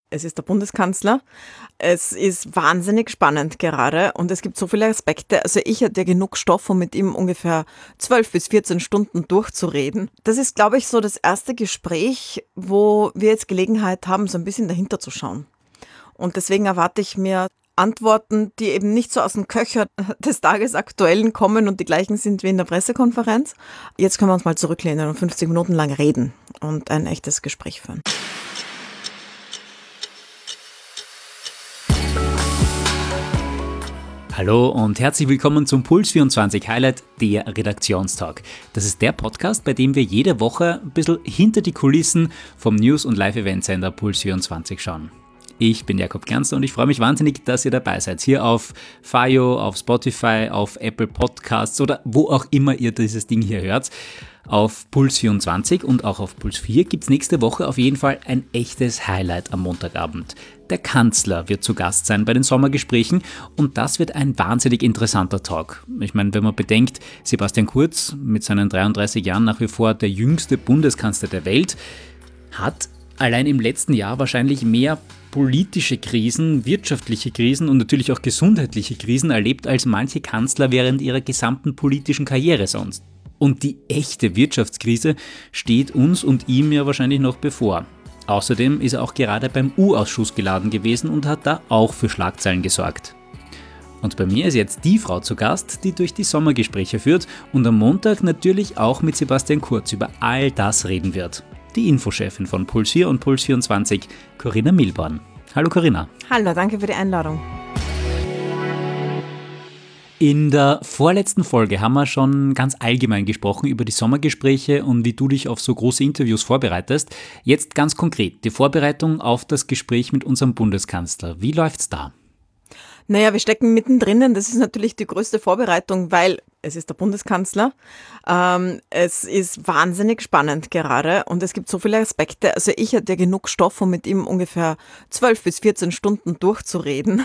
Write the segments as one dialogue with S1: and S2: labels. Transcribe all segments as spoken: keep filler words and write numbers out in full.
S1: Es ist der Bundeskanzler. Es ist wahnsinnig spannend gerade und es gibt so viele Aspekte. Also ich hatte ja genug Stoff, um mit ihm ungefähr zwölf bis vierzehn Stunden durchzureden. Das ist, glaube ich, so das erste Gespräch, wo wir jetzt Gelegenheit haben, so ein bisschen dahinter zu schauen. Und deswegen erwarte ich mir Antworten, die eben nicht so aus dem Köcher des Tagesaktuellen kommen und die gleichen sind wie in der Pressekonferenz. Jetzt können wir uns mal zurücklehnen und fünfzig Minuten lang reden und ein echtes Gespräch führen.
S2: Hallo und herzlich willkommen zum Puls vierundzwanzig Highlight, der Redaktionstalk. Das ist der Podcast, bei dem wir jede Woche ein bisschen hinter die Kulissen vom News- und Live-Event-Sender Puls vierundzwanzig schauen. Ich bin Jakob Gernster und ich freue mich wahnsinnig, dass ihr dabei seid. Hier auf Fayo, auf Spotify, auf Apple Podcasts oder wo auch immer ihr dieses Ding hier hört. Auf Puls vierundzwanzig und auch auf Puls vier gibt es nächste Woche auf jeden Fall ein echtes Highlight am Montagabend. Der Kanzler wird zu Gast sein bei den Sommergesprächen und das wird ein wahnsinnig interessanter Talk. Ich meine, wenn man bedenkt, Sebastian Kurz mit seinen dreiunddreißig Jahren nach wie vor der jüngste Bundeskanzler der Welt, hat allein im letzten Jahr wahrscheinlich mehr politische Krisen, wirtschaftliche Krisen und natürlich auch gesundheitliche Krisen erlebt als manche Kanzler während ihrer gesamten politischen Karriere sonst. Und die echte Wirtschaftskrise steht uns und ihm ja wahrscheinlich noch bevor. Außerdem ist er auch gerade beim U-Ausschuss geladen gewesen und hat da auch für Schlagzeilen gesorgt. Und bei mir ist jetzt die Frau zu Gast, die durch die Sommergespräche führt und am Montag natürlich auch mit Sebastian Kurz über all das reden wird. Die Infochefin von Puls vier und Puls vierundzwanzig, Corinna Milborn. Hallo Corinna.
S1: Hallo, danke für die Einladung.
S2: In der vorletzten Folge haben wir schon ganz allgemein gesprochen über die Sommergespräche und wie du dich auf so große Interviews vorbereitest. Jetzt ganz konkret, die Vorbereitung auf das Gespräch mit unserem Bundeskanzler. Wie läuft's da?
S1: Naja, wir stecken mittendrin. Das ist natürlich die größte Vorbereitung, weil es ist der Bundeskanzler. Ähm, es ist wahnsinnig spannend gerade und es gibt so viele Aspekte. Also ich hatte ja genug Stoff, um mit ihm ungefähr zwölf bis vierzehn Stunden durchzureden.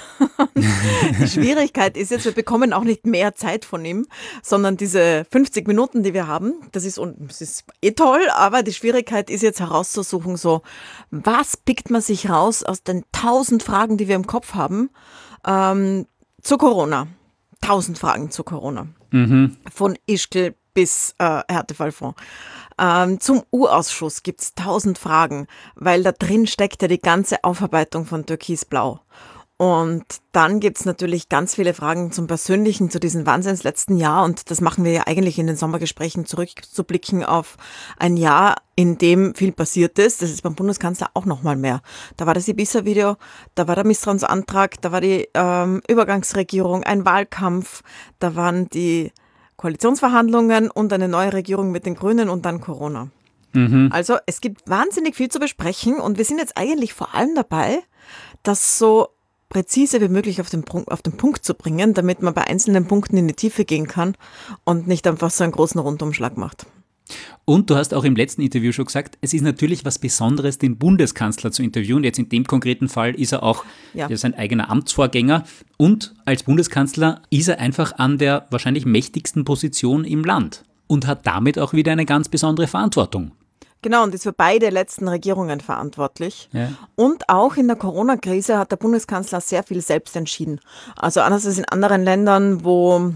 S1: Die Schwierigkeit ist jetzt, wir bekommen auch nicht mehr Zeit von ihm, sondern diese fünfzig Minuten, die wir haben, das ist, das ist eh toll, aber die Schwierigkeit ist jetzt herauszusuchen, so, was pickt man sich raus aus den tausend Fragen, die wir im Kopf haben, ähm, zu Corona. Tausend Fragen zu Corona. Mhm. Von Ischgl bis äh, Härtefallfonds. Ähm, zum U-Ausschuss gibt es tausend Fragen, weil da drin steckt ja die ganze Aufarbeitung von Türkisblau. Und dann gibt es natürlich ganz viele Fragen zum Persönlichen, zu diesem Wahnsinns letzten Jahr. Und das machen wir ja eigentlich in den Sommergesprächen, zurückzublicken auf ein Jahr, in dem viel passiert ist. Das ist beim Bundeskanzler auch nochmal mehr. Da war das Ibiza-Video, da war der Misstrauensantrag, da war die ähm, Übergangsregierung, ein Wahlkampf, da waren die Koalitionsverhandlungen und eine neue Regierung mit den Grünen und dann Corona. Mhm. Also es gibt wahnsinnig viel zu besprechen und wir sind jetzt eigentlich vor allem dabei, das so präzise wie möglich auf den, auf den Punkt zu bringen, damit man bei einzelnen Punkten in die Tiefe gehen kann und nicht einfach so einen großen Rundumschlag macht.
S2: Und du hast auch im letzten Interview schon gesagt, es ist natürlich was Besonderes, den Bundeskanzler zu interviewen. Jetzt in dem konkreten Fall ist er auch ja. sein eigener Amtsvorgänger. Und als Bundeskanzler ist er einfach an der wahrscheinlich mächtigsten Position im Land und hat damit auch wieder eine ganz besondere Verantwortung.
S1: Genau, und ist für beide letzten Regierungen verantwortlich.
S2: Ja.
S1: Und auch in der Corona-Krise hat der Bundeskanzler sehr viel selbst entschieden. Also anders als in anderen Ländern, wo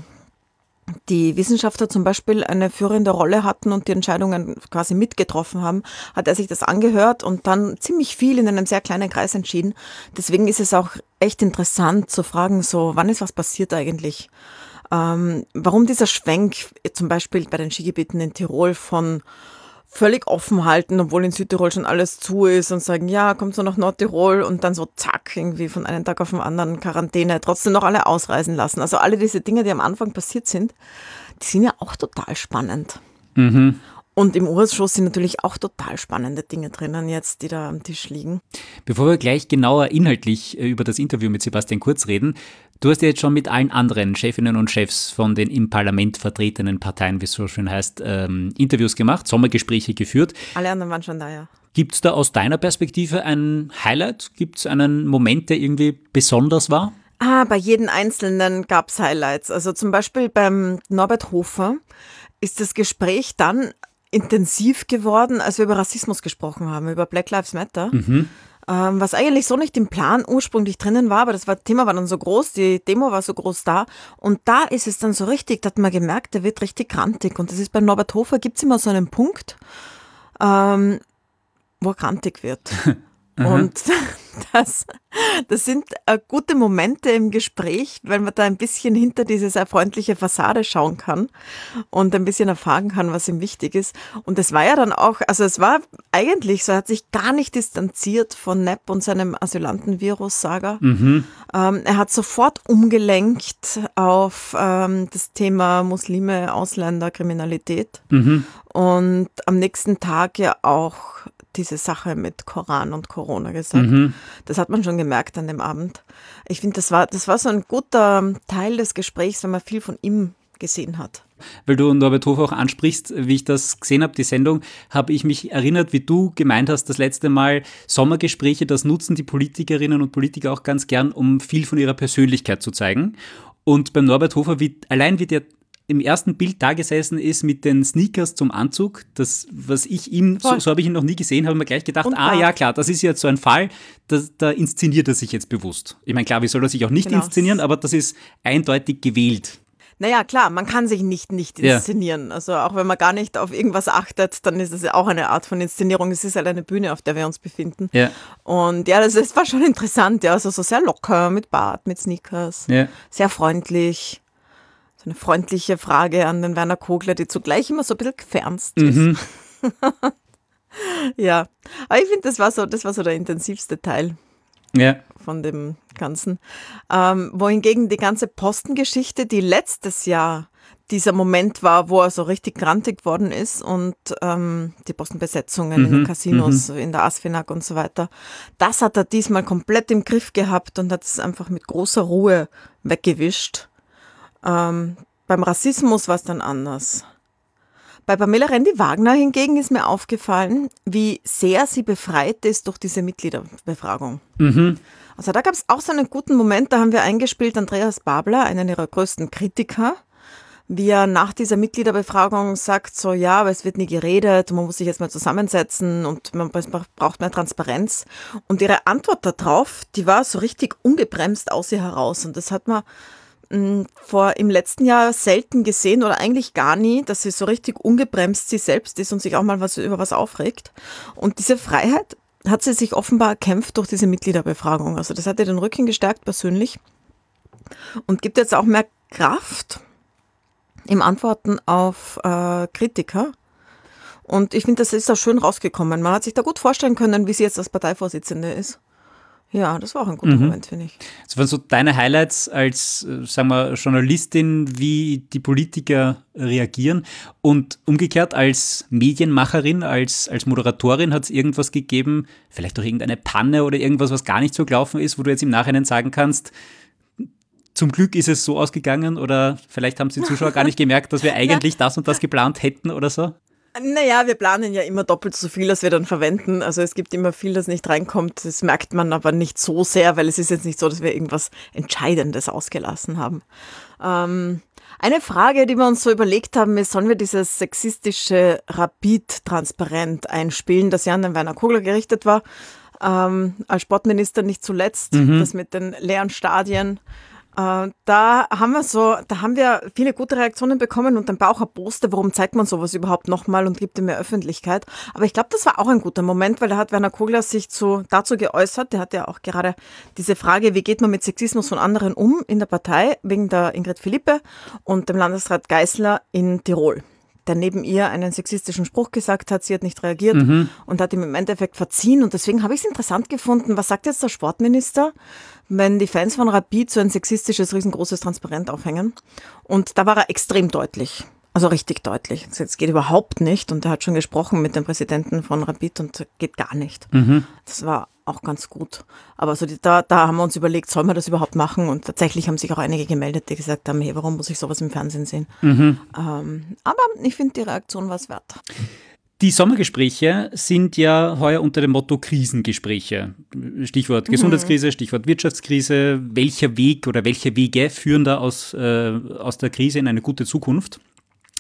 S1: die Wissenschaftler zum Beispiel eine führende Rolle hatten und die Entscheidungen quasi mitgetroffen haben, hat er sich das angehört und dann ziemlich viel in einem sehr kleinen Kreis entschieden. Deswegen ist es auch echt interessant zu fragen, so, wann ist was passiert eigentlich? Ähm, warum dieser Schwenk zum Beispiel bei den Skigebieten in Tirol von völlig offen halten, obwohl in Südtirol schon alles zu ist und sagen, ja, kommt so nach Nordtirol und dann so zack, irgendwie von einem Tag auf den anderen Quarantäne, trotzdem noch alle ausreisen lassen. Also alle diese Dinge, die am Anfang passiert sind, die sind ja auch total spannend. Mhm. Und im U-Ausschuss sind natürlich auch total spannende Dinge drinnen jetzt, die da am Tisch liegen.
S2: Bevor wir gleich genauer inhaltlich über das Interview mit Sebastian Kurz reden, du hast ja jetzt schon mit allen anderen Chefinnen und Chefs von den im Parlament vertretenen Parteien, wie es so schön heißt, ähm, Interviews gemacht, Sommergespräche geführt.
S1: Alle anderen waren schon da, ja.
S2: Gibt es da aus deiner Perspektive ein Highlight? Gibt es einen Moment, der irgendwie besonders war?
S1: Ah, bei jedem Einzelnen gab es Highlights. Also zum Beispiel beim Norbert Hofer ist das Gespräch dann intensiv geworden, als wir über Rassismus gesprochen haben, über Black Lives Matter. Mhm. ähm, was eigentlich so nicht im Plan ursprünglich drinnen war, aber das war, Thema war dann so groß, die Demo war so groß da und da ist es dann so richtig, da hat man gemerkt, der wird richtig grantig und das ist bei Norbert Hofer, gibt es immer so einen Punkt, ähm, wo er grantig wird. Und das, das sind äh, gute Momente im Gespräch, weil man da ein bisschen hinter diese sehr freundliche Fassade schauen kann und ein bisschen erfahren kann, was ihm wichtig ist. Und es war ja dann auch, also es war eigentlich so, er hat sich gar nicht distanziert von Nepp und seinem Asylantenvirus-Saga. Mhm. Ähm, er hat sofort umgelenkt auf ähm, das Thema Muslime, Ausländer, Kriminalität. Mhm. Und am nächsten Tag ja auch diese Sache mit Koran und Corona gesagt. Mhm. Das hat man schon gemerkt an dem Abend. Ich finde, das war, das war so ein guter Teil des Gesprächs, wenn man viel von ihm gesehen hat.
S2: Weil du Norbert Hofer auch ansprichst, wie ich das gesehen habe, die Sendung, habe ich mich erinnert, wie du gemeint hast, das letzte Mal, Sommergespräche, das nutzen die Politikerinnen und Politiker auch ganz gern, um viel von ihrer Persönlichkeit zu zeigen. Und beim Norbert Hofer, wie, allein wie der im ersten Bild da gesessen ist mit den Sneakers zum Anzug, das, was ich ihm, so, so habe ich ihn noch nie gesehen, habe mir gleich gedacht, und ah ja klar, das ist jetzt so ein Fall, da, da inszeniert er sich jetzt bewusst. Ich meine, klar, wie soll er sich auch nicht genau. inszenieren, aber das ist eindeutig gewählt.
S1: Naja, klar, man kann sich nicht nicht inszenieren. Ja. Also auch wenn man gar nicht auf irgendwas achtet, dann ist das ja auch eine Art von Inszenierung. Es ist halt eine Bühne, auf der wir uns befinden. Ja. Und ja, das, das war schon interessant, ja, also so sehr locker, mit Bart, mit Sneakers, ja. sehr freundlich. So eine freundliche Frage an den Werner Kogler, die zugleich immer so ein bisschen gefernst ist. Mhm. Ja, aber ich finde, das war so, das war so der intensivste Teil ja. von dem Ganzen. Ähm, wohingegen die ganze Postengeschichte, die letztes Jahr dieser Moment war, wo er so richtig grantig worden ist und ähm, die Postenbesetzungen mhm. in den Casinos, mhm. in der Asfinag und so weiter, das hat er diesmal komplett im Griff gehabt und hat es einfach mit großer Ruhe weggewischt. Ähm, beim Rassismus war es dann anders. Bei Pamela Rendi-Wagner hingegen ist mir aufgefallen, wie sehr sie befreit ist durch diese Mitgliederbefragung. Mhm. Also da gab es auch so einen guten Moment, da haben wir eingespielt Andreas Babler, einen ihrer größten Kritiker, wie er nach dieser Mitgliederbefragung sagt, so ja, aber es wird nie geredet, man muss sich jetzt mal zusammensetzen und man braucht mehr Transparenz. Und ihre Antwort darauf, die war so richtig ungebremst aus ihr heraus und das hat man vor im letzten Jahr selten gesehen oder eigentlich gar nie, dass sie so richtig ungebremst sie selbst ist und sich auch mal was über was aufregt. Und diese Freiheit hat sie sich offenbar erkämpft durch diese Mitgliederbefragung. Also das hat ihr den Rücken gestärkt persönlich und gibt jetzt auch mehr Kraft im Antworten auf äh, Kritiker. Und ich finde, das ist da schön rausgekommen. Man hat sich da gut vorstellen können, wie sie jetzt als Parteivorsitzende ist. Ja, das war auch ein guter mhm. Moment, finde ich.
S2: Das waren so deine Highlights als, sagen wir, Journalistin, wie die Politiker reagieren. Und umgekehrt als Medienmacherin, als, als Moderatorin hat es irgendwas gegeben, vielleicht auch irgendeine Panne oder irgendwas, was gar nicht so gelaufen ist, wo du jetzt im Nachhinein sagen kannst, zum Glück ist es so ausgegangen oder vielleicht haben es die Zuschauer gar nicht gemerkt, dass wir eigentlich das und das geplant hätten oder so?
S1: Naja, wir planen ja immer doppelt so viel, als wir dann verwenden. Also es gibt immer viel, das nicht reinkommt. Das merkt man aber nicht so sehr, weil es ist jetzt nicht so, dass wir irgendwas Entscheidendes ausgelassen haben. Ähm, eine Frage, die wir uns so überlegt haben, ist, sollen wir dieses sexistische Rapid transparent einspielen, das ja an den Werner Kogler gerichtet war, ähm, als Sportminister nicht zuletzt, mhm. das mit den leeren Stadien. Da haben wir so, da haben wir viele gute Reaktionen bekommen und ein paar auch erboste, warum zeigt man sowas überhaupt nochmal und gibt ihm mehr Öffentlichkeit. Aber ich glaube, das war auch ein guter Moment, weil da hat Werner Kogler sich zu, dazu geäußert. Der hat ja auch gerade diese Frage, wie geht man mit Sexismus von anderen um in der Partei, wegen der Ingrid Philippe und dem Landesrat Geisler in Tirol, der neben ihr einen sexistischen Spruch gesagt hat, sie hat nicht reagiert mhm. und hat ihm im Endeffekt verziehen. Und deswegen habe ich es interessant gefunden, was sagt jetzt der Sportminister, wenn die Fans von Rapid so ein sexistisches, riesengroßes Transparent aufhängen? Und da war er extrem deutlich, also richtig deutlich. Das geht überhaupt nicht und er hat schon gesprochen mit dem Präsidenten von Rapid und geht gar nicht. Mhm. Das war auch ganz gut. Aber so die, da, da haben wir uns überlegt, soll man das überhaupt machen? Und tatsächlich haben sich auch einige gemeldet, die gesagt haben, hey, warum muss ich sowas im Fernsehen sehen? Mhm. Ähm, aber ich finde, die Reaktion war es wert.
S2: Die Sommergespräche sind ja heuer unter dem Motto Krisengespräche. Stichwort Gesundheitskrise, Stichwort Wirtschaftskrise. Welcher Weg oder welche Wege führen da aus, äh, aus der Krise in eine gute Zukunft?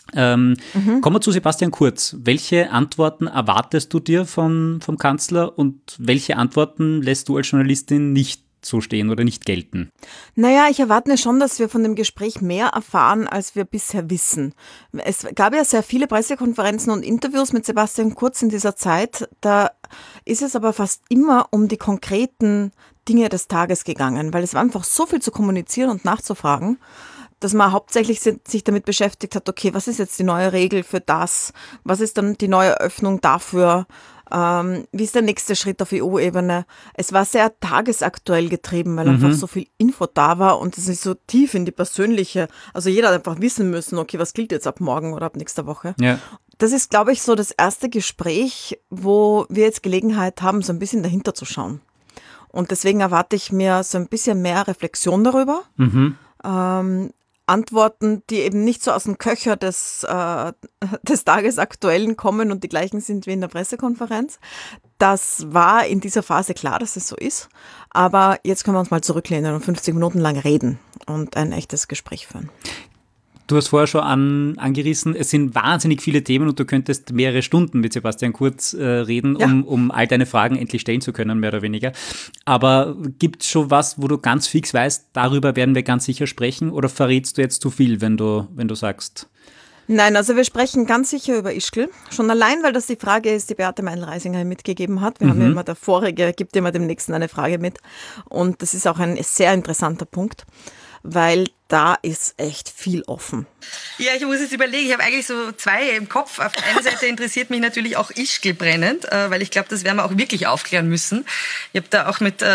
S2: Ähm, mhm. Kommen wir zu Sebastian Kurz. Welche Antworten erwartest du dir vom, vom Kanzler und welche Antworten lässt du als Journalistin nicht so stehen oder nicht gelten?
S1: Naja, ich erwarte schon, dass wir von dem Gespräch mehr erfahren, als wir bisher wissen. Es gab ja sehr viele Pressekonferenzen und Interviews mit Sebastian Kurz in dieser Zeit. Da ist es aber fast immer um die konkreten Dinge des Tages gegangen, weil es war einfach so viel zu kommunizieren und nachzufragen, dass man hauptsächlich sich damit beschäftigt hat, okay, was ist jetzt die neue Regel für das? Was ist dann die neue Öffnung dafür? Ähm, wie ist der nächste Schritt auf E U-Ebene? Es war sehr tagesaktuell getrieben, weil mhm. einfach so viel Info da war und es ist so tief in die persönliche, also jeder hat einfach wissen müssen, okay, was gilt jetzt ab morgen oder ab nächster Woche?
S2: Ja.
S1: Das ist, glaube ich, so das erste Gespräch, wo wir jetzt Gelegenheit haben, so ein bisschen dahinter zu schauen. Und deswegen erwarte ich mir so ein bisschen mehr Reflexion darüber. Mhm. Ähm, Antworten, die eben nicht so aus dem Köcher des, äh, des Tagesaktuellen kommen und die gleichen sind wie in der Pressekonferenz. Das war in dieser Phase klar, dass es so ist. Aber jetzt können wir uns mal zurücklehnen und fünfzig Minuten lang reden und ein echtes Gespräch führen.
S2: Du hast vorher schon an, angerissen, es sind wahnsinnig viele Themen und du könntest mehrere Stunden mit Sebastian Kurz äh, reden, ja. um, um all deine Fragen endlich stellen zu können, mehr oder weniger. Aber gibt es schon was, wo du ganz fix weißt, darüber werden wir ganz sicher sprechen, oder verrätst du jetzt zu viel, wenn du, wenn du sagst?
S1: Nein, also wir sprechen ganz sicher über Ischgl. Schon allein, weil das die Frage ist, die Beate Meindl-Reisinger mitgegeben hat. Wir mhm. haben ja immer, der Vorige gibt immer dem Nächsten eine Frage mit. Und das ist auch ein sehr interessanter Punkt, weil da ist echt viel offen.
S3: Ja, ich muss jetzt überlegen, ich habe eigentlich so zwei im Kopf. Auf der einen Seite interessiert mich natürlich auch Ischgl brennend, weil ich glaube, das werden wir auch wirklich aufklären müssen. Ich habe da auch mit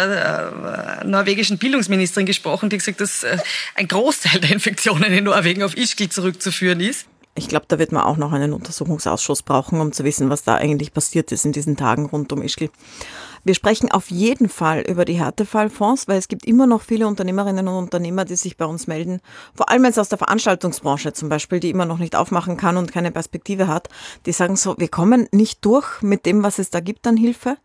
S3: der norwegischen Bildungsministerin gesprochen, die gesagt hat, dass ein Großteil der Infektionen in Norwegen auf Ischgl zurückzuführen ist.
S1: Ich glaube, da wird man auch noch einen Untersuchungsausschuss brauchen, um zu wissen, was da eigentlich passiert ist in diesen Tagen rund um Ischgl. Wir sprechen auf jeden Fall über die Härtefallfonds, weil es gibt immer noch viele Unternehmerinnen und Unternehmer, die sich bei uns melden, vor allem jetzt aus der Veranstaltungsbranche zum Beispiel, die immer noch nicht aufmachen kann und keine Perspektive hat, die sagen so, wir kommen nicht durch mit dem, was es da gibt an Hilfe.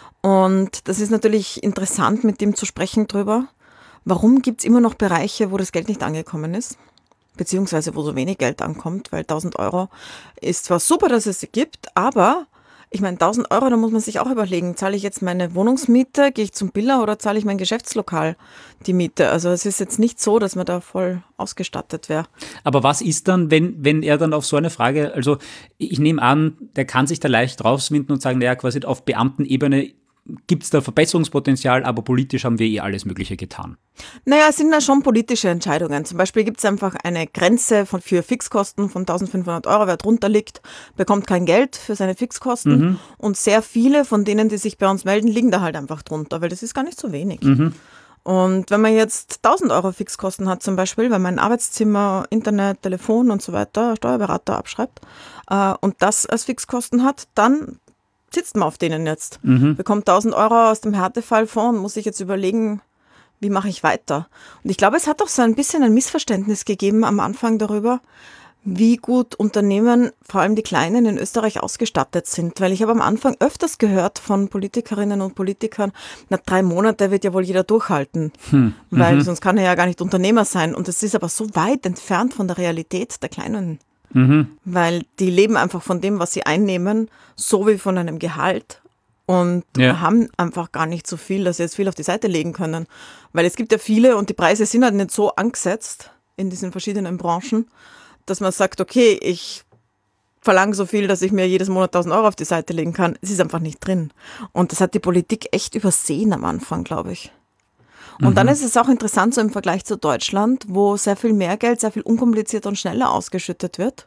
S1: Und das ist natürlich interessant, mit dem zu sprechen drüber. Warum gibt es immer noch Bereiche, wo das Geld nicht angekommen ist? Beziehungsweise wo so wenig Geld ankommt, weil tausend Euro ist zwar super, dass es sie gibt, aber ich meine, tausend Euro, da muss man sich auch überlegen, zahle ich jetzt meine Wohnungsmiete, gehe ich zum Biller oder zahle ich mein Geschäftslokal die Miete? Also es ist jetzt nicht so, dass man da voll ausgestattet wäre.
S2: Aber was ist dann, wenn, wenn er dann auf so eine Frage, also ich nehme an, der kann sich da leicht rauswinden und sagen, naja, quasi auf Beamtenebene gibt es da Verbesserungspotenzial, aber politisch haben wir eh alles Mögliche getan.
S1: Naja, es sind da schon politische Entscheidungen. Zum Beispiel gibt es einfach eine Grenze von, für Fixkosten von eintausendfünfhundert Euro. Wer drunter liegt, bekommt kein Geld für seine Fixkosten. Mhm. Und sehr viele von denen, die sich bei uns melden, liegen da halt einfach drunter, weil das ist gar nicht so wenig. Mhm. Und wenn man jetzt tausend Euro Fixkosten hat zum Beispiel, weil man Arbeitszimmer, Internet, Telefon und so weiter, Steuerberater abschreibt äh, und das als Fixkosten hat, dann sitzt man auf denen jetzt, mhm. bekommt tausend Euro aus dem Härtefallfonds und muss sich jetzt überlegen, wie mache ich weiter. Und ich glaube, es hat auch so ein bisschen ein Missverständnis gegeben am Anfang darüber, wie gut Unternehmen, vor allem die Kleinen in Österreich ausgestattet sind. Weil ich habe am Anfang öfters gehört von Politikerinnen und Politikern, na drei Monate wird ja wohl jeder durchhalten, hm. weil mhm. sonst kann er ja gar nicht Unternehmer sein. Und es ist aber so weit entfernt von der Realität der Kleinen. Mhm. Weil die leben einfach von dem, was sie einnehmen, so wie von einem Gehalt und ja. haben einfach gar nicht so viel, dass sie jetzt viel auf die Seite legen können. Weil es gibt ja viele und die Preise sind halt nicht so angesetzt in diesen verschiedenen Branchen, dass man sagt, okay, ich verlange so viel, dass ich mir jedes Monat tausend Euro auf die Seite legen kann. Es ist einfach nicht drin. Und das hat die Politik echt übersehen am Anfang, glaube ich. Und mhm. dann ist es auch interessant, so im Vergleich zu Deutschland, wo sehr viel mehr Geld, sehr viel unkomplizierter und schneller ausgeschüttet wird,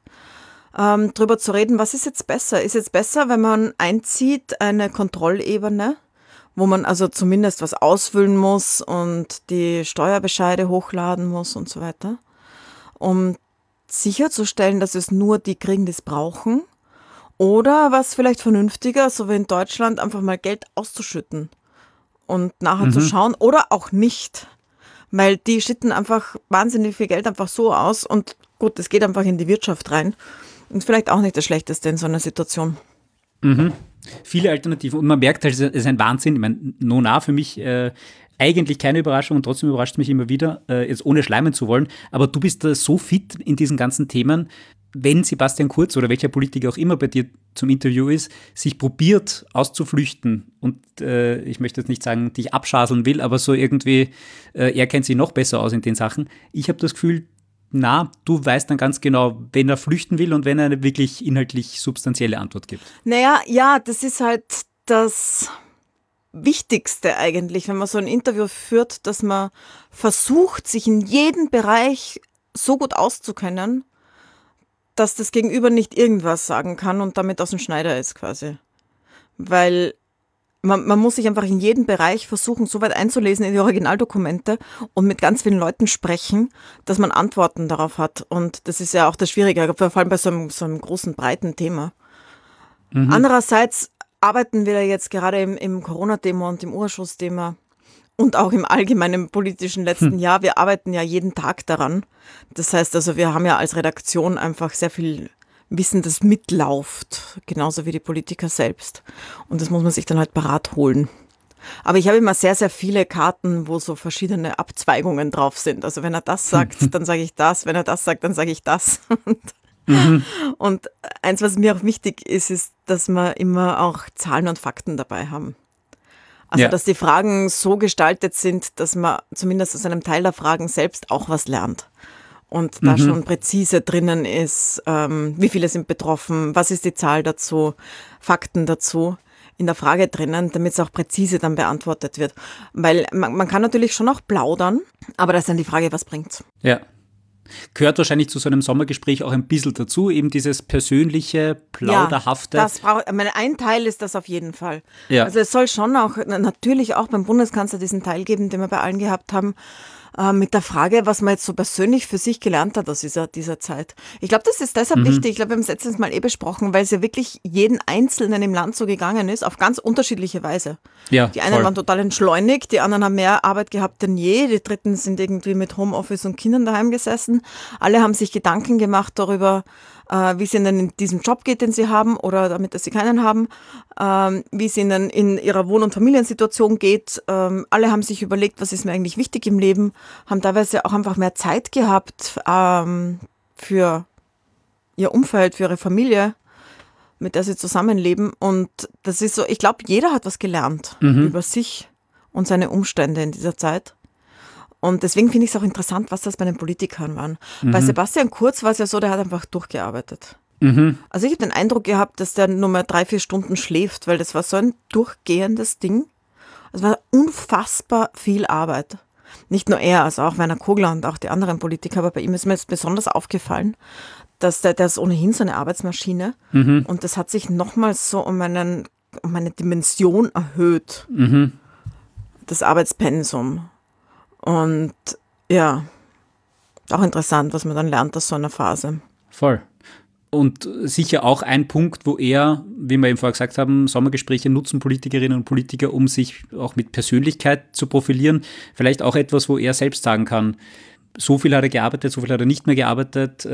S1: ähm, drüber zu reden, was ist jetzt besser? Ist jetzt besser, wenn man einzieht eine Kontrollebene, wo man also zumindest was ausfüllen muss und die Steuerbescheide hochladen muss und so weiter, um sicherzustellen, dass es nur die kriegen, die es brauchen, oder was vielleicht vernünftiger, so wie in Deutschland, einfach mal Geld auszuschütten. Und nachher mhm. zu schauen oder auch nicht, weil die schütten einfach wahnsinnig viel Geld einfach so aus und gut, das geht einfach in die Wirtschaft rein und vielleicht auch nicht das Schlechteste in so einer Situation.
S2: Mhm. Viele Alternativen und man merkt halt, es ist ein Wahnsinn, ich meine, Nona für mich äh, eigentlich keine Überraschung und trotzdem überrascht mich immer wieder, äh, jetzt ohne schleimen zu wollen, aber du bist äh, so fit in diesen ganzen Themen. wenn Sebastian Kurz oder welcher Politiker auch immer bei dir zum Interview ist, sich probiert auszuflüchten und äh, ich möchte jetzt nicht sagen, dich abschaseln will, aber so irgendwie, äh, er kennt sich noch besser aus in den Sachen. Ich habe das Gefühl, na, du weißt dann ganz genau, wenn er flüchten will und wenn er eine wirklich inhaltlich substanzielle Antwort gibt.
S1: Naja, ja, das ist halt das Wichtigste eigentlich, wenn man so ein Interview führt, dass man versucht, sich in jedem Bereich so gut auszukennen, dass das Gegenüber nicht irgendwas sagen kann und damit aus dem Schneider ist quasi. Weil man, man muss sich einfach in jedem Bereich versuchen, so weit einzulesen in die Originaldokumente und mit ganz vielen Leuten sprechen, dass man Antworten darauf hat. Und das ist ja auch das Schwierige, vor allem bei so einem, so einem großen, breiten Thema. Mhm. Andererseits arbeiten wir jetzt gerade im, im Corona-Thema und im Urschuss-Thema und auch im allgemeinen politischen letzten hm. Jahr. Wir arbeiten ja jeden Tag daran. Das heißt also, wir haben ja als Redaktion einfach sehr viel Wissen, das mitläuft, genauso wie die Politiker selbst. Und das muss man sich dann halt parat holen. Aber ich habe immer sehr, sehr viele Karten, wo so verschiedene Abzweigungen drauf sind. Also wenn er das sagt, dann sage ich das. Wenn er das sagt, dann sage ich das. Und, mhm. und eins, was mir auch wichtig ist, ist, dass wir immer auch Zahlen und Fakten dabei haben. Also, ja. dass die Fragen so gestaltet sind, dass man zumindest aus einem Teil der Fragen selbst auch was lernt. Und da mhm. schon präzise drinnen ist, ähm, wie viele sind betroffen, was ist die Zahl dazu, Fakten dazu in der Frage drinnen, damit es auch präzise dann beantwortet wird. Weil man, man kann natürlich schon auch plaudern, aber da ist dann die Frage, was bringt's?
S2: Ja. Gehört wahrscheinlich zu so einem Sommergespräch auch ein bisschen dazu, eben dieses persönliche, plauderhafte.
S1: Ja, das braucht, ich meine, ein Teil ist das auf jeden Fall. Ja. Also es soll schon auch, natürlich auch beim Bundeskanzler diesen Teil geben, den wir bei allen gehabt haben, äh, mit der Frage, was man jetzt so persönlich für sich gelernt hat aus dieser, dieser Zeit. Ich glaube, das ist deshalb mhm. wichtig, ich glaube, wir haben es letztens mal eh besprochen, weil es ja wirklich jeden Einzelnen im Land so gegangen ist, auf ganz unterschiedliche Weise. Ja, die einen voll. waren total entschleunigt, die anderen haben mehr Arbeit gehabt denn je, die dritten sind irgendwie mit Homeoffice und Kindern daheim gesessen. Alle haben sich Gedanken gemacht darüber, äh, wie es ihnen in diesem Job geht, den sie haben oder damit, dass sie keinen haben, ähm, wie es ihnen in ihrer Wohn- und Familiensituation geht. Ähm, alle haben sich überlegt, was ist mir eigentlich wichtig im Leben, haben teilweise auch einfach mehr Zeit gehabt ähm, für ihr Umfeld, für ihre Familie, mit der sie zusammenleben. Und das ist so, ich glaube, jeder hat was gelernt mhm. über sich und seine Umstände in dieser Zeit. Und deswegen finde ich es auch interessant, was das bei den Politikern waren. Mhm. Bei Sebastian Kurz war es ja so, der hat einfach durchgearbeitet. Mhm. Also ich habe den Eindruck gehabt, dass der nur mehr drei, vier Stunden schläft, weil das war so ein durchgehendes Ding. Es war unfassbar viel Arbeit. Nicht nur er, also auch Werner Kogler und auch die anderen Politiker, aber bei ihm ist mir jetzt besonders aufgefallen, dass der, der ist ohnehin so eine Arbeitsmaschine mhm. und das hat sich nochmals so um, einen, um eine Dimension erhöht, mhm. das Arbeitspensum. Und ja, auch interessant, was man dann lernt aus so einer Phase.
S2: Voll. Und sicher auch ein Punkt, wo er, wie wir eben vorher gesagt haben, Sommergespräche nutzen Politikerinnen und Politiker, um sich auch mit Persönlichkeit zu profilieren. Vielleicht auch etwas, wo er selbst sagen kann, so viel hat er gearbeitet, so viel hat er nicht mehr gearbeitet.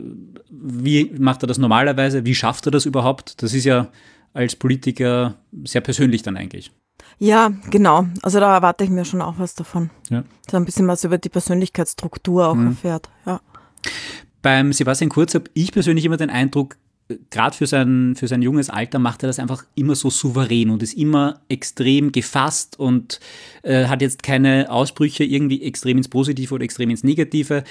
S2: Wie macht er das normalerweise? Wie schafft er das überhaupt? Das ist ja als Politiker sehr persönlich dann eigentlich.
S1: Ja, genau. Also da erwarte ich mir schon auch was davon. Ja. Dass er ein bisschen was über die Persönlichkeitsstruktur auch mhm. erfährt. Ja.
S2: Beim Sebastian Kurz habe ich persönlich immer den Eindruck, gerade für sein, für sein junges Alter macht er das einfach immer so souverän und ist immer extrem gefasst und äh, hat jetzt keine Ausbrüche irgendwie extrem ins Positive oder extrem ins Negative.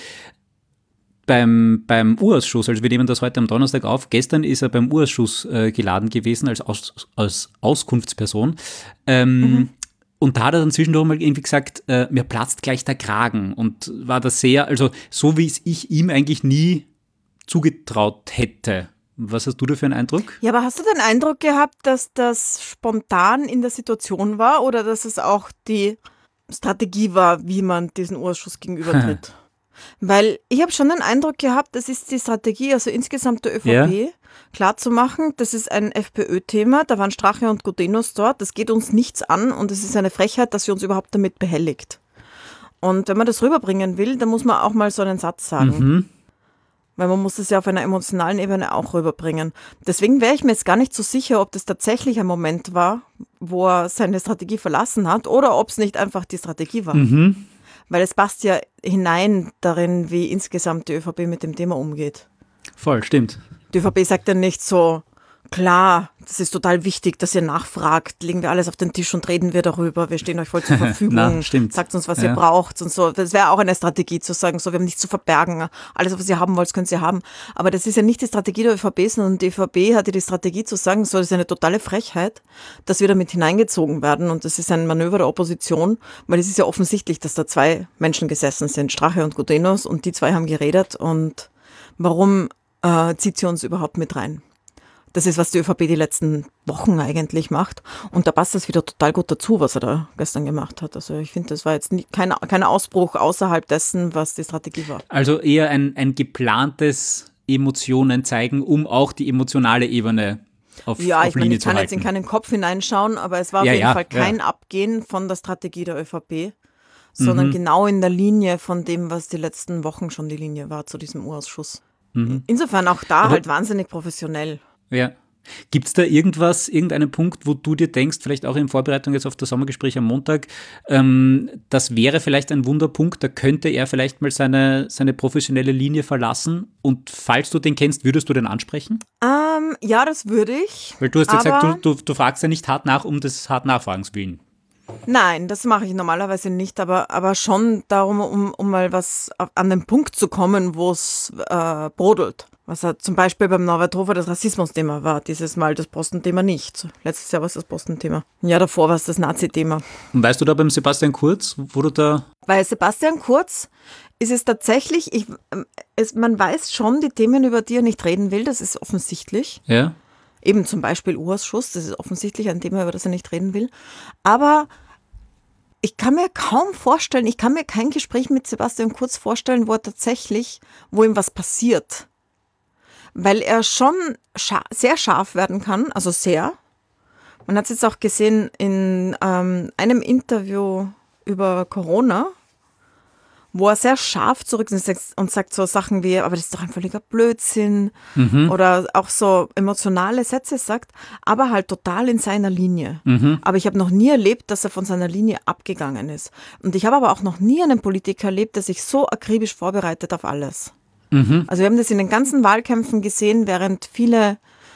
S2: Beim, beim U-Ausschuss, also wir nehmen das heute am Donnerstag auf, gestern ist er beim U-Ausschuss äh, geladen gewesen als, Aus, als Auskunftsperson. Ähm, mhm. Und da hat er dann zwischendurch mal irgendwie gesagt, äh, mir platzt gleich der Kragen und war das sehr, also so wie es ich ihm eigentlich nie zugetraut hätte. Was hast du da für einen Eindruck?
S1: Ja, aber hast du den Eindruck gehabt, dass das spontan in der Situation war oder dass es auch die Strategie war, wie man diesen U-Ausschuss gegenübertritt? Weil ich habe schon den Eindruck gehabt, das ist die Strategie, also insgesamt der ÖVP, ja. klar zu machen, das ist ein FPÖ-Thema, da waren Strache und Gudenus dort, das geht uns nichts an und es ist eine Frechheit, dass sie uns überhaupt damit behelligt. Und wenn man das rüberbringen will, dann muss man auch mal so einen Satz sagen. Mhm. Weil man muss das ja auf einer emotionalen Ebene auch rüberbringen. Deswegen wäre ich mir jetzt gar nicht so sicher, ob das tatsächlich ein Moment war, wo er seine Strategie verlassen hat oder ob es nicht einfach die Strategie war. Mhm. Weil es passt ja hinein darin, wie insgesamt die ÖVP mit dem Thema umgeht.
S2: Voll, stimmt.
S1: Die ÖVP sagt ja nicht so, klar, das ist total wichtig, dass ihr nachfragt, legen wir alles auf den Tisch und reden wir darüber, wir stehen euch voll zur Verfügung,
S2: Na, stimmt.
S1: sagt uns, was
S2: Ja.
S1: ihr braucht und so. Das wäre auch eine Strategie zu sagen, so, wir haben nichts zu verbergen, alles, was ihr haben wollt, könnt ihr haben. Aber das ist ja nicht die Strategie der ÖVP, sondern die ÖVP hatte die Strategie zu sagen, so, das ist eine totale Frechheit, dass wir damit hineingezogen werden und das ist ein Manöver der Opposition, weil es ist ja offensichtlich, dass da zwei Menschen gesessen sind, Strache und Gudenus, und die zwei haben geredet und warum äh, zieht sie uns überhaupt mit rein? Das ist, was die ÖVP die letzten Wochen eigentlich macht. Und da passt das wieder total gut dazu, was er da gestern gemacht hat. Also ich finde, das war jetzt nie, kein, kein Ausbruch außerhalb dessen, was die Strategie war.
S2: Also eher ein, ein geplantes Emotionen zeigen, um auch die emotionale Ebene auf,
S1: Ja,
S2: auf
S1: ich meine,
S2: Linie
S1: ich
S2: zu
S1: kann
S2: halten.
S1: jetzt in keinen Kopf hineinschauen, aber es war auf
S2: Ja,
S1: jeden
S2: ja,
S1: Fall kein
S2: ja.
S1: Abgehen von der Strategie der ÖVP, sondern
S2: Mhm.
S1: genau in der Linie von dem, was die letzten Wochen schon die Linie war zu diesem Urausschuss.
S2: Mhm.
S1: Insofern auch da
S2: Aber-
S1: halt wahnsinnig professionell.
S2: Ja. Gibt es da irgendwas, irgendeinen Punkt, wo du dir denkst, vielleicht auch in Vorbereitung jetzt auf das Sommergespräch am Montag, ähm, das wäre vielleicht ein Wunderpunkt, da könnte er vielleicht mal seine, seine professionelle Linie verlassen und falls du den kennst, würdest du den ansprechen?
S1: Ähm, ja, das würde ich.
S2: Weil du hast ja
S1: aber-
S2: gesagt, du, du, du fragst ja nicht hart nach, um des hart Nachfragens willen.
S1: Nein, das mache ich normalerweise nicht, aber, aber schon darum, um, um mal was auf- an den Punkt zu kommen, wo es äh, brodelt. Was er zum Beispiel beim Norbert Hofer das Rassismusthema war, dieses Mal das Postenthema nicht. Letztes Jahr war es das Postenthema. Ein Jahr davor war es das Nazi-Thema.
S2: Und weißt du da beim Sebastian Kurz, wo du da,
S1: Bei Sebastian Kurz ist es tatsächlich, ich, ähm, es, man weiß schon die Themen, über die er nicht reden will, das ist offensichtlich.
S2: ja?
S1: Eben zum Beispiel U-Ausschuss, das ist offensichtlich ein Thema, über das er nicht reden will. Aber ich kann mir kaum vorstellen, ich kann mir kein Gespräch mit Sebastian Kurz vorstellen, wo er tatsächlich, wo ihm was passiert. Weil er schon scha- sehr scharf werden kann, also sehr. Man hat es jetzt auch gesehen in ähm, einem Interview über Corona, wo er sehr scharf zurück ist und sagt so Sachen wie, aber das ist doch ein völliger Blödsinn, oder auch so emotionale Sätze sagt, aber halt total in seiner Linie. Aber ich habe noch nie erlebt, dass er von seiner Linie abgegangen ist. Und ich habe aber auch noch nie einen Politiker erlebt, der sich so akribisch vorbereitet auf alles. Also wir haben das in den ganzen Wahlkämpfen gesehen, während viele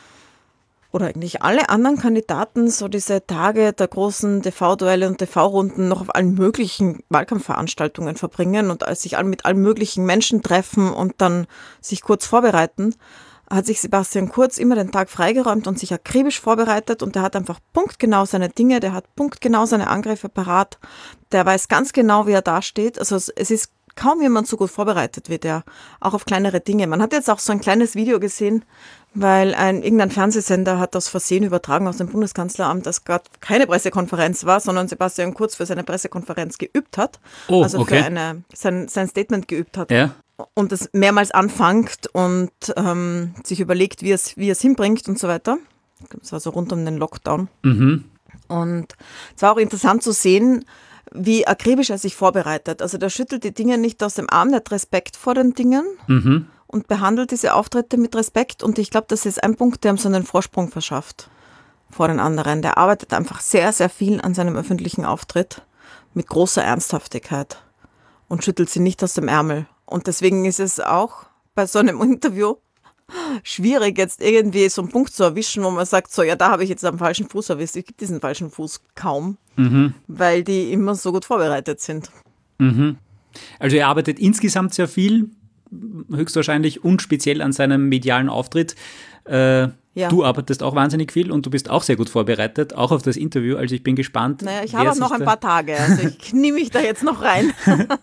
S1: oder eigentlich alle anderen Kandidaten so diese Tage der großen T V-Duelle und T V-Runden noch auf allen möglichen Wahlkampfveranstaltungen verbringen und sich mit allen möglichen Menschen treffen und dann sich kurz vorbereiten, hat sich Sebastian Kurz immer den Tag freigeräumt und sich akribisch vorbereitet und der hat einfach punktgenau seine Dinge, der hat punktgenau seine Angriffe parat, der weiß ganz genau, wie er dasteht. Also es, es ist kaum jemand so gut vorbereitet wie der, auch auf kleinere Dinge. Man hat jetzt auch so ein kleines Video gesehen, weil ein irgendein Fernsehsender hat aus Versehen übertragen aus dem Bundeskanzleramt, dass gerade keine Pressekonferenz war, sondern Sebastian Kurz für seine Pressekonferenz geübt hat.
S2: Oh,
S1: also
S2: okay.
S1: für eine, sein, sein Statement geübt hat.
S2: Ja.
S1: Und das mehrmals anfängt und ähm, sich überlegt, wie es, wie es hinbringt und so weiter. Das war so rund um den Lockdown.
S2: Mhm.
S1: Und es war auch interessant zu sehen, wie akribisch er sich vorbereitet. Also der schüttelt die Dinge nicht aus dem Arm, der hat Respekt vor den Dingen
S2: Mhm.
S1: und behandelt diese Auftritte mit Respekt. Und ich glaube, das ist ein Punkt, der ihm so einen Vorsprung verschafft vor den anderen. Der arbeitet einfach sehr, sehr viel an seinem öffentlichen Auftritt mit großer Ernsthaftigkeit und schüttelt sie nicht aus dem Ärmel. Und deswegen ist es auch bei so einem Interview schwierig, jetzt irgendwie so einen Punkt zu erwischen, wo man sagt, so, ja, da habe ich jetzt am falschen Fuß erwischt. Ich gibt diesen falschen Fuß kaum,
S2: Mhm.
S1: weil die immer so gut vorbereitet sind.
S2: Mhm. Also er arbeitet insgesamt sehr viel, höchstwahrscheinlich und speziell an seinem medialen Auftritt. Äh,
S1: Ja.
S2: Du arbeitest auch wahnsinnig viel und du bist auch sehr gut vorbereitet, auch auf das Interview. Also ich bin gespannt,
S1: Naja, ich
S2: wer
S1: habe auch
S2: sich
S1: noch ein
S2: da-
S1: paar Tage, also ich knie mich da jetzt noch rein.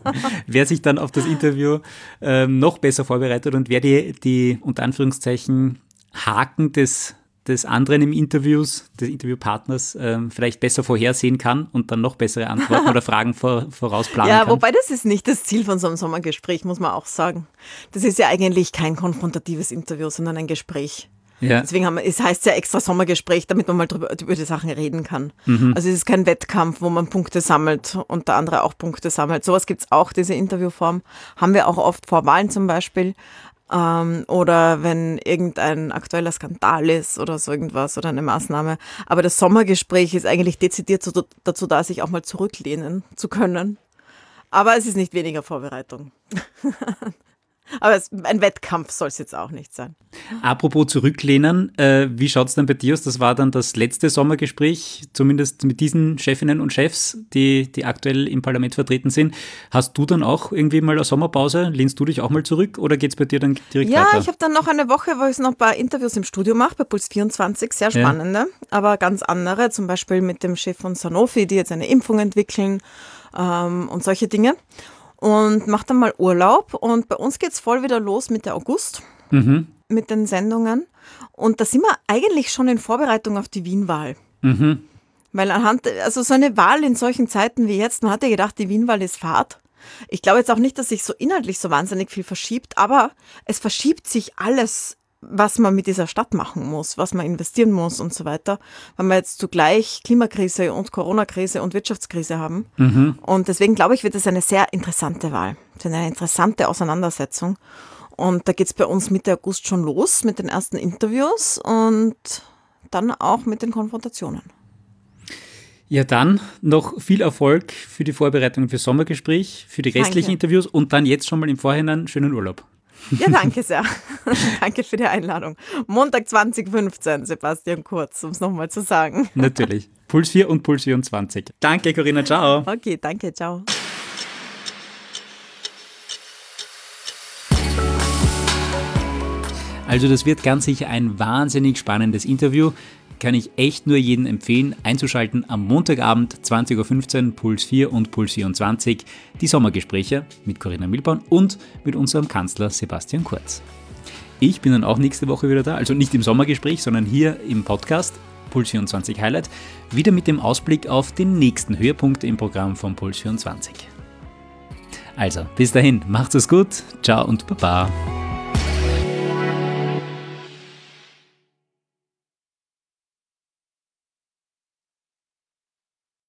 S2: wer sich dann auf das Interview ähm, noch besser vorbereitet und wer die, die unter Anführungszeichen Haken des, des anderen im Interviews, des Interviewpartners ähm, vielleicht besser vorhersehen kann und dann noch bessere Antworten oder Fragen vor, vorausplanen
S1: Ja,
S2: kann.
S1: wobei das ist nicht das Ziel von so einem Sommergespräch, muss man auch sagen. Das ist ja eigentlich kein konfrontatives Interview, sondern ein Gespräch.
S2: Ja.
S1: Deswegen haben wir, es heißt ja extra Sommergespräch, damit man mal drüber, über die Sachen reden kann.
S2: Mhm.
S1: Also es ist kein Wettkampf, wo man Punkte sammelt und der andere auch Punkte sammelt. Sowas gibt es auch, diese Interviewform. Haben wir auch oft vor Wahlen zum Beispiel. Ähm, oder wenn irgendein aktueller Skandal ist oder so irgendwas oder eine Maßnahme. Aber das Sommergespräch ist eigentlich dezidiert so, dazu da, sich auch mal zurücklehnen zu können. Aber es ist nicht weniger Vorbereitung. Aber es, ein Wettkampf soll es jetzt auch nicht sein.
S2: Apropos zurücklehnen, äh, wie schaut es denn bei dir aus? Das war dann das letzte Sommergespräch, zumindest mit diesen Chefinnen und Chefs, die, die aktuell im Parlament vertreten sind. Hast du dann auch irgendwie mal eine Sommerpause? Lehnst du dich auch mal zurück oder geht es bei dir dann direkt
S1: ja,
S2: weiter?
S1: Ja, ich habe dann noch eine Woche, wo ich noch ein paar Interviews im Studio mache, bei Puls vierundzwanzig, sehr spannende, ja. aber ganz andere, zum Beispiel mit dem Chef von Sanofi, die jetzt eine Impfung entwickeln ähm, und solche Dinge. Und mache dann mal Urlaub und bei uns geht es voll wieder los Mitte August mhm. mit den Sendungen und da sind wir eigentlich schon in Vorbereitung auf die Wien-Wahl. Mhm. Weil anhand, also so eine Wahl in solchen Zeiten wie jetzt, man hat ja gedacht, die Wien-Wahl ist Fahrt. Ich glaube jetzt auch nicht, dass sich so inhaltlich so wahnsinnig viel verschiebt, aber es verschiebt sich alles, was man mit dieser Stadt machen muss, was man investieren muss und so weiter, weil wir jetzt zugleich Klimakrise und Corona-Krise und Wirtschaftskrise haben. Mhm. Und deswegen glaube ich, wird es eine sehr interessante Wahl, eine interessante Auseinandersetzung. Und da geht es bei uns Mitte August schon los mit den ersten Interviews und dann auch mit den Konfrontationen.
S2: Ja, dann noch viel Erfolg für die Vorbereitungen fürs Sommergespräch, für die restlichen Danke. Interviews und dann jetzt schon mal im Vorhinein schönen Urlaub.
S1: Ja, danke sehr. Danke für die Einladung. Montag zwanzig fünfzehn, Sebastian Kurz, um es nochmal zu sagen.
S2: Natürlich. Puls vier und Puls vierundzwanzig. Danke, Corinna. Ciao.
S1: Okay, danke. Ciao.
S2: Also das wird ganz sicher ein wahnsinnig spannendes Interview. Kann ich echt nur jedem empfehlen, einzuschalten am Montagabend zwanzig Uhr fünfzehn, Puls vier und Puls vierundzwanzig, die Sommergespräche mit Corinna Milborn und mit unserem Kanzler Sebastian Kurz. Ich bin dann auch nächste Woche wieder da, also nicht im Sommergespräch, sondern hier im Podcast Puls vierundzwanzig Highlight, wieder mit dem Ausblick auf den nächsten Höhepunkt im Programm von Puls vierundzwanzig. Also, bis dahin, macht's es gut, ciao und baba.